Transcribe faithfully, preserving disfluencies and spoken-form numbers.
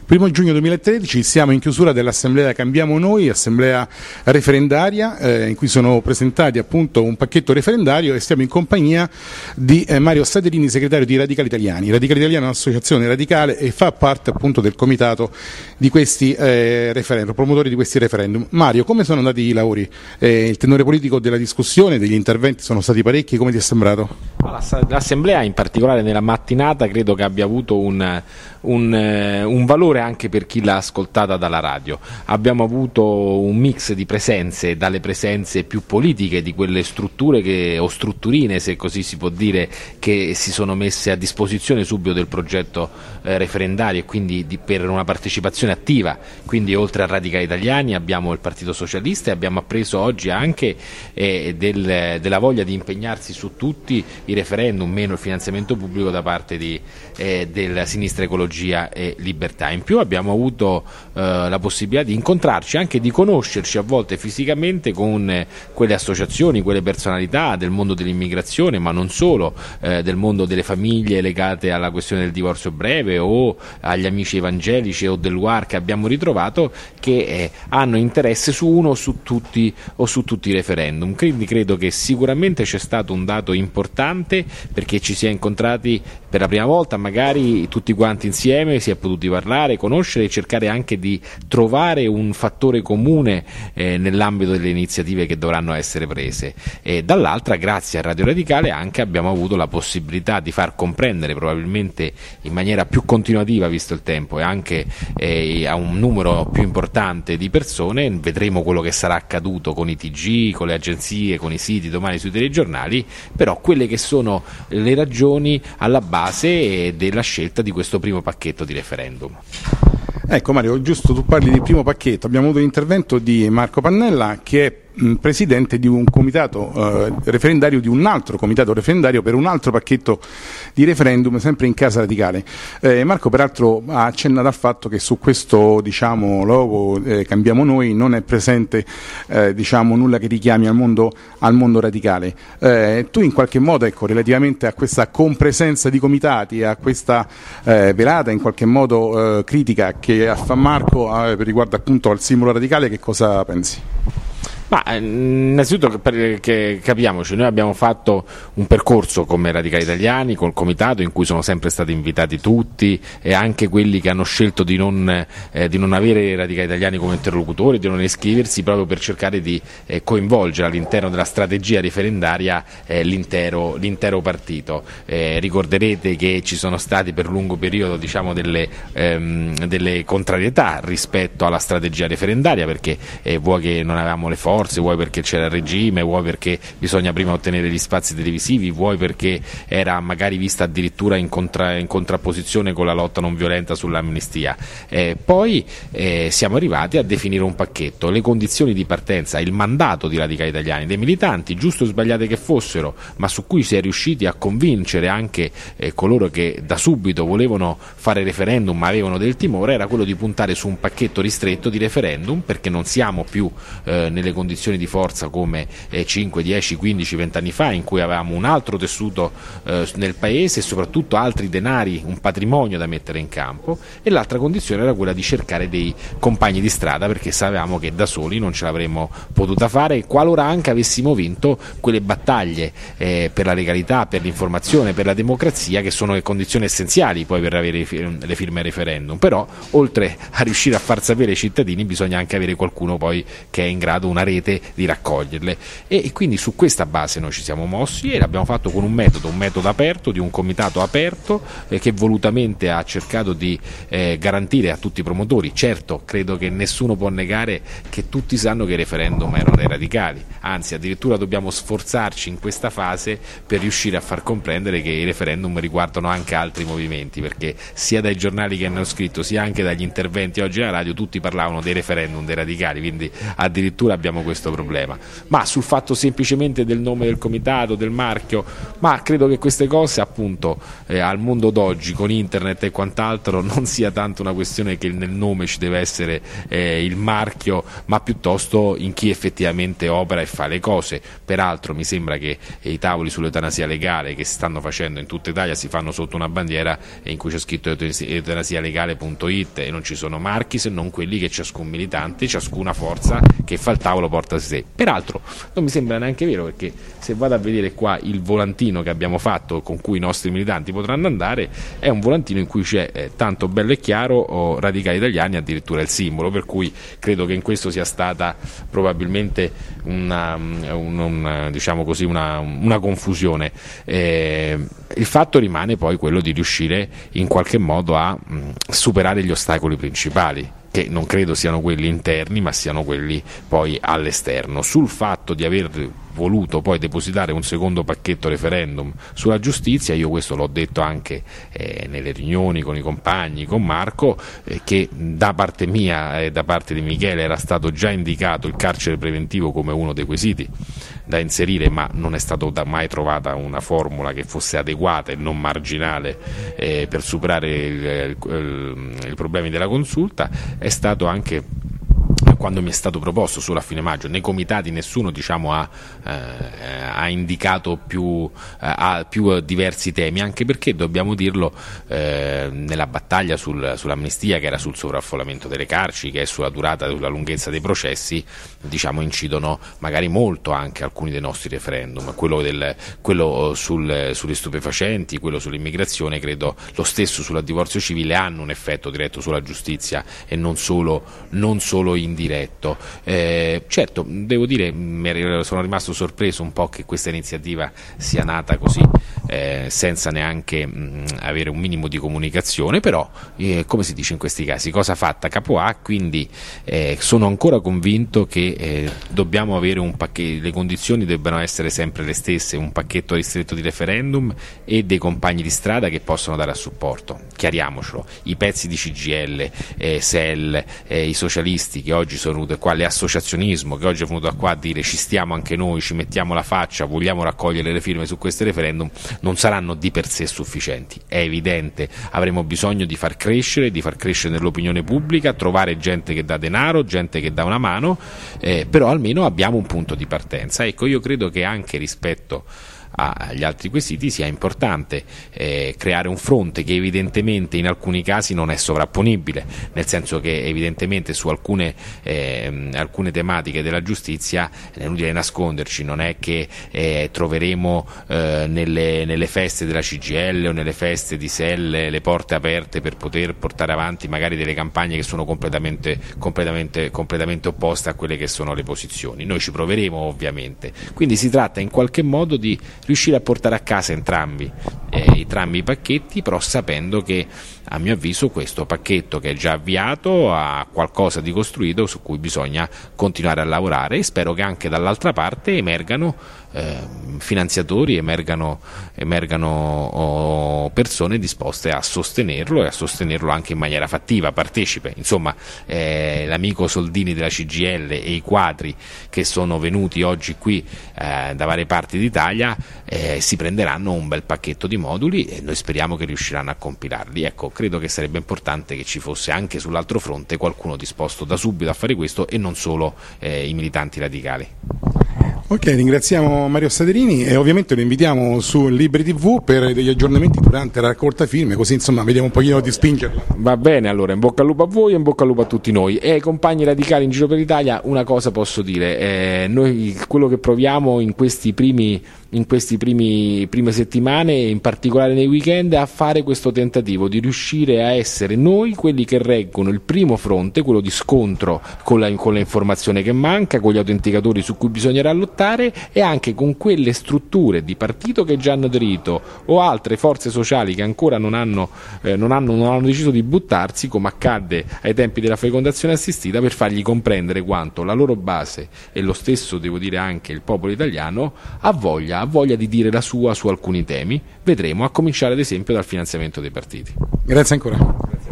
Primo giugno duemilatredici siamo in chiusura dell'assemblea Cambiamo Noi, assemblea referendaria eh, in cui sono presentati appunto un pacchetto referendario e stiamo in compagnia di eh, Mario Staderini, segretario di Radicali Italiani. Radicali Italiani è un'associazione radicale e fa parte appunto del comitato di questi eh, referendum, promotori di questi referendum. Mario, come sono andati i lavori? Eh, il tenore politico della discussione, degli interventi sono stati parecchi, come ti è sembrato? L'assemblea in particolare nella mattinata credo che abbia avuto un, un, un valore anche per chi l'ha ascoltata dalla radio. Abbiamo avuto un mix di presenze, dalle presenze più politiche di quelle strutture che, o strutturine, se così si può dire, che si sono messe a disposizione subito del progetto eh, referendario e quindi di, per una partecipazione attiva. Quindi oltre a Radicali Italiani abbiamo il Partito Socialista e abbiamo appreso oggi anche eh, del, della voglia di impegnarsi su tutti i referendum, meno il finanziamento pubblico da parte di, eh, della Sinistra Ecologia e Libertà. In più abbiamo avuto eh, la possibilità di incontrarci, anche di conoscerci a volte fisicamente con eh, quelle associazioni, quelle personalità del mondo dell'immigrazione, ma non solo, eh, del mondo delle famiglie legate alla questione del divorzio breve o agli amici evangelici o del W A R che abbiamo ritrovato, che eh, hanno interesse su uno o su tutti o su tutti i referendum. Quindi credo che sicuramente c'è stato un dato importante, perché ci si è incontrati per la prima volta, magari tutti quanti insieme, si è potuti parlare, conoscere e cercare anche di trovare un fattore comune eh, nell'ambito delle iniziative che dovranno essere prese. E dall'altra, grazie a Radio Radicale, anche abbiamo avuto la possibilità di far comprendere, probabilmente in maniera più continuativa visto il tempo e anche eh, a un numero più importante di persone, vedremo quello che sarà accaduto con i T G, con le agenzie, con i siti domani sui telegiornali, però quelle che sono le ragioni alla base della scelta di questo primo pacchetto di referendum. Ecco Mario, giusto, tu parli del primo pacchetto, abbiamo avuto l'intervento di Marco Pannella che è mh, presidente di un comitato eh, referendario, di un altro comitato referendario per un altro pacchetto di referendum sempre in Casa Radicale. Eh, Marco peraltro ha accennato al fatto che su questo diciamo logo eh, Cambiamo Noi non è presente eh, diciamo nulla che richiami al mondo, al mondo radicale. Eh, tu in qualche modo, ecco, relativamente a questa compresenza di comitati, a questa eh, velata in qualche modo eh, critica che fa Marco eh, per riguardo appunto al simbolo radicale, che cosa pensi? Ma innanzitutto per che capiamoci, noi abbiamo fatto un percorso come Radicali Italiani col comitato in cui sono sempre stati invitati tutti e anche quelli che hanno scelto di non, eh, di non avere i Radicali Italiani come interlocutori, di non iscriversi, proprio per cercare di eh, coinvolgere all'interno della strategia referendaria eh, l'intero, l'intero partito. Eh, ricorderete che ci sono stati per lungo periodo diciamo, delle, ehm, delle contrarietà rispetto alla strategia referendaria, perché eh, vuoi che non avevamo le forze, vuoi perché c'era il regime, vuoi perché bisogna prima ottenere gli spazi televisivi, vuoi perché era magari vista addirittura in, contra, in contrapposizione con la lotta non violenta sull'amnistia. Eh, poi eh, siamo arrivati a definire un pacchetto, le condizioni di partenza, il mandato di Radicali Italiani, dei militanti, giusto o sbagliate che fossero, ma su cui si è riusciti a convincere anche eh, coloro che da subito volevano fare referendum ma avevano del timore, era quello di puntare su un pacchetto ristretto di referendum, perché non siamo più eh, nelle condizioni di forza come eh, cinque, dieci, quindici, venti anni fa, in cui avevamo un altro tessuto eh, nel paese e soprattutto altri denari, un patrimonio da mettere in campo, e l'altra condizione era quella di cercare dei compagni di strada, perché sapevamo che da soli non ce l'avremmo potuta fare qualora anche avessimo vinto quelle battaglie eh, per la legalità, per l'informazione, per la democrazia, che sono le condizioni essenziali poi per avere le firme al referendum. Però oltre a riuscire a far sapere ai cittadini bisogna anche avere qualcuno poi che è in grado, una rete di raccoglierle, e quindi su questa base noi ci siamo mossi e l'abbiamo fatto con un metodo, un metodo aperto, di un comitato aperto eh, che volutamente ha cercato di eh, garantire a tutti i promotori. Certo, credo che nessuno può negare che tutti sanno che i referendum erano dei radicali, anzi addirittura dobbiamo sforzarci in questa fase per riuscire a far comprendere che i referendum riguardano anche altri movimenti, perché sia dai giornali che hanno scritto sia anche dagli interventi oggi alla radio tutti parlavano dei referendum dei radicali, quindi addirittura abbiamo questo problema. Ma sul fatto semplicemente del nome del comitato, del marchio, ma credo che queste cose appunto eh, al mondo d'oggi con internet e quant'altro non sia tanto una questione che nel nome ci deve essere eh, il marchio, ma piuttosto in chi effettivamente opera e fa le cose. Peraltro mi sembra che eh, i tavoli sull'eutanasia legale che si stanno facendo in tutta Italia si fanno sotto una bandiera in cui c'è scritto eutanasialegale punto it e non ci sono marchi se non quelli che ciascun militante, ciascuna forza che fa il tavolo porta a sé. Peraltro non mi sembra neanche vero, perché se vado a vedere qua il volantino che abbiamo fatto con cui i nostri militanti potranno andare, è un volantino in cui c'è eh, tanto bello e chiaro o Radicali Italiani, addirittura il simbolo, per cui credo che in questo sia stata probabilmente una, un, un, diciamo così, una, una confusione. Eh, il fatto rimane poi quello di riuscire in qualche modo a mh, superare gli ostacoli principali, che non credo siano quelli interni ma siano quelli poi all'esterno. Sul fatto di aver voluto poi depositare un secondo pacchetto referendum sulla giustizia, io questo l'ho detto anche eh, nelle riunioni con i compagni, con Marco, eh, che da parte mia e da parte di Michele era stato già indicato il carcere preventivo come uno dei quesiti da inserire, ma non è stata mai trovata una formula che fosse adeguata e non marginale eh, per superare il, il, il problemi della consulta. È stato anche, quando mi è stato proposto solo a fine maggio, nei comitati nessuno diciamo, ha, eh, ha indicato più, eh, ha più diversi temi, anche perché dobbiamo dirlo, eh, nella battaglia sul, sull'amnistia, che era sul sovraffollamento delle carceri, che è sulla durata, sulla lunghezza dei processi, diciamo, incidono magari molto anche alcuni dei nostri referendum, quello, del, quello sul, sugli stupefacenti, quello sull'immigrazione, credo lo stesso sul divorzio civile, hanno un effetto diretto sulla giustizia e non solo, non solo indiretto. Eh, certo, devo dire, sono rimasto sorpreso un po' che questa iniziativa sia nata così, eh, senza neanche mh, avere un minimo di comunicazione, però eh, come si dice in questi casi, cosa fatta capo A, quindi eh, sono ancora convinto che eh, dobbiamo avere un pacchetto, le condizioni debbano essere sempre le stesse, un pacchetto ristretto di referendum e dei compagni di strada che possono dare a supporto. Chiariamocelo, i pezzi di C G I L, eh, S E L, eh, i socialisti che oggi sono venute qua, l'associazionismo che oggi è venuto qua a dire ci stiamo anche noi, ci mettiamo la faccia, vogliamo raccogliere le firme su questo referendum, non saranno di per sé sufficienti, è evidente, avremo bisogno di far crescere, di far crescere nell'opinione pubblica, trovare gente che dà denaro, gente che dà una mano, eh, però almeno abbiamo un punto di partenza. Ecco, io credo che anche rispetto agli altri quesiti sia importante eh, creare un fronte che evidentemente in alcuni casi non è sovrapponibile, nel senso che evidentemente su alcune, eh, alcune tematiche della giustizia è inutile nasconderci, non è che eh, troveremo eh, nelle, nelle feste della C G I L o nelle feste di S E L le porte aperte per poter portare avanti magari delle campagne che sono completamente, completamente, completamente opposte a quelle che sono le posizioni. Noi ci proveremo ovviamente, quindi si tratta in qualche modo di riuscire a portare a casa entrambi, eh, entrambi i pacchetti, però sapendo che a mio avviso questo pacchetto che è già avviato ha qualcosa di costruito su cui bisogna continuare a lavorare, e spero che anche dall'altra parte emergano eh, finanziatori, emergano, emergano oh, persone disposte a sostenerlo e a sostenerlo anche in maniera fattiva, partecipe. Insomma, eh, l'amico Soldini della C G I L e i quadri che sono venuti oggi qui eh, da varie parti d'Italia eh, si prenderanno un bel pacchetto di moduli e noi speriamo che riusciranno a compilarli. Ecco, credo che sarebbe importante che ci fosse anche sull'altro fronte qualcuno disposto da subito a fare questo e non solo eh, i militanti radicali. Ok, ringraziamo Mario Staderini e ovviamente lo invitiamo su Liberi tivù per degli aggiornamenti durante la raccolta firme, così insomma vediamo un pochino di spingerla. Va bene, allora in bocca al lupo a voi e in bocca al lupo a tutti noi. E ai compagni radicali in giro per l'Italia una cosa posso dire, eh, noi quello che proviamo in questi primi in questi primi prime settimane, in particolare nei weekend, è a fare questo tentativo di riuscire a essere noi quelli che reggono il primo fronte, quello di scontro con la, con l'informazione che manca, con gli autenticatori su cui bisognerà lottare e anche con quelle strutture di partito che già hanno aderito o altre forze sociali che ancora non hanno, eh, non hanno, non hanno deciso di buttarsi, come accadde ai tempi della fecondazione assistita, per fargli comprendere quanto la loro base e lo stesso, devo dire, anche il popolo italiano ha voglia ha voglia di dire la sua su alcuni temi. Vedremo, a cominciare ad esempio dal finanziamento dei partiti. Grazie ancora.